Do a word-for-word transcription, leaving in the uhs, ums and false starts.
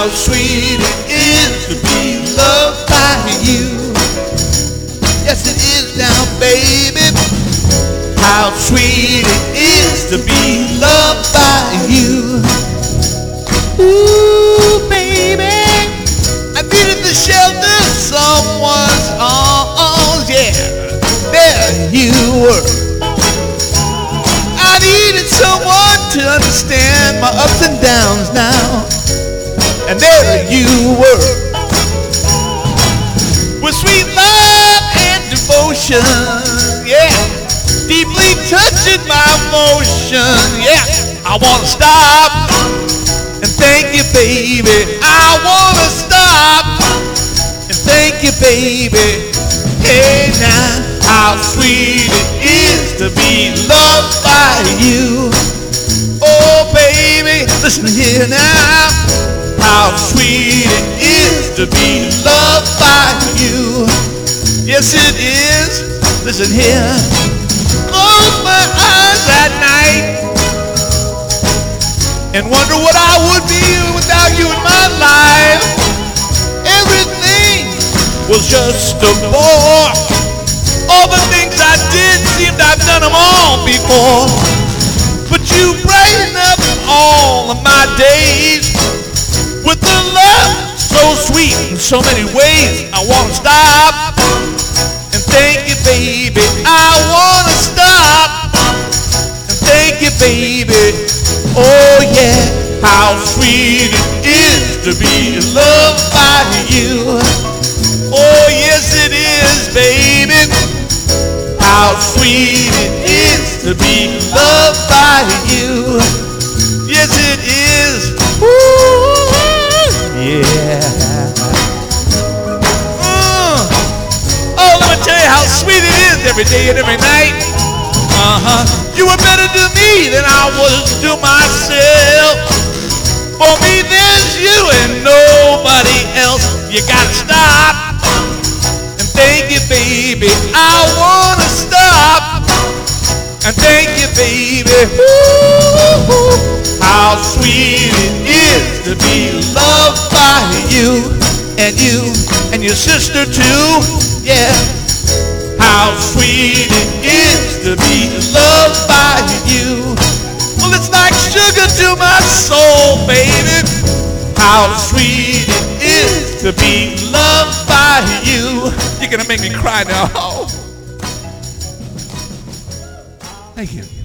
how sweet it is to be loved by you. Yes, it is now, baby. How sweet it is to be loved by you. Ooh, baby, I needed the shelter of someone's arms. Yeah, there you were. I needed someone to understand my ups and downs now, and there you were, with sweet love and devotion, yeah, deeply touching my emotion. Yeah, I wanna stop and thank you, baby. I wanna stop and thank you, baby. Hey now, how sweet it is to be loved by you. Oh baby, listen here now, how sweet it is to be loved by you. Yes it is, listen here. Close my eyes at night and wonder what I would be without you in my life. Everything was just a bore. All the things I did seemed I've done them all before. But you brighten up all of my days with the love so sweet in so many ways. I wanna stop and thank you, baby. I wanna stop and thank you, baby. Oh yeah, how sweet it is to be loved by you. Oh yes it is, baby. How sweet it is to be loved by you. Yes it is. Ooh, yeah. Mm. Oh, let me tell you how sweet it is every day and every night. Uh-huh. You were better to me than I was to myself. For me there's you and nobody else. You gotta stop and thank you, baby. I wanna stop and thank you, baby. Ooh, how sweet it is to be loved by you, and you and your sister too. Yeah, how sweet it is to be loved by you. Well, it's like sugar to my soul, baby. How sweet it is to be loved by you. You're gonna make me cry now. Oh. Thank you.